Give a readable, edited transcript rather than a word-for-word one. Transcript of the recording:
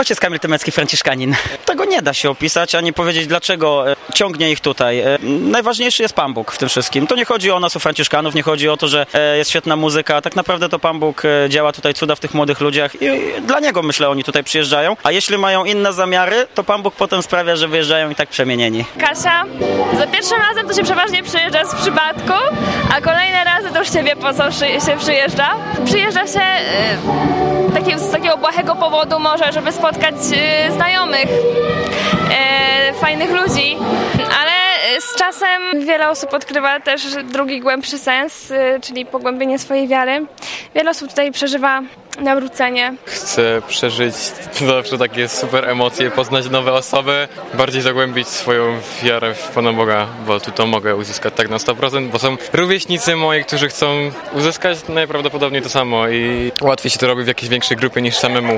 Ojciec Kamil Tymecki, franciszkanin. Tego nie da się opisać, ani powiedzieć, dlaczego ciągnie ich tutaj. Najważniejszy jest Pan Bóg w tym wszystkim. To nie chodzi o nas, o franciszkanów, nie chodzi o to, że jest świetna muzyka. Tak naprawdę to Pan Bóg działa tutaj cuda w tych młodych ludziach i dla Niego, myślę, oni tutaj przyjeżdżają. A jeśli mają inne zamiary, to Pan Bóg potem sprawia, że wyjeżdżają i tak przemienieni. Kasia, za pierwszym razem to się przeważnie przyjeżdża z przypadku, a kolejne razy to już się wie, po co się przyjeżdża. Przyjeżdża się z takiego błahego powodu może, żeby spotkać znajomych, fajnych ludzi, ale z czasem wiele osób odkrywa też drugi, głębszy sens, czyli pogłębienie swojej wiary. Wiele osób tutaj przeżywa nawrócenie. Chcę przeżyć zawsze takie super emocje, poznać nowe osoby, bardziej zagłębić swoją wiarę w Pana Boga, bo tu to mogę uzyskać tak na 100%, bo są rówieśnicy moi, którzy chcą uzyskać najprawdopodobniej to samo i łatwiej się to robi w jakiejś większej grupie niż samemu.